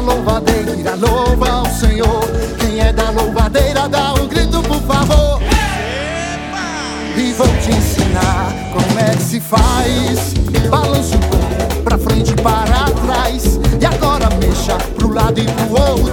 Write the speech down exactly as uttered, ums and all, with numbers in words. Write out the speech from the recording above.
louvadeira, louva ao Senhor. Quem é da louvadeira, dá um grito, por favor. E vou te ensinar como é que se faz. Balança o corpo pra frente e para trás. E agora mexa pro lado e pro outro.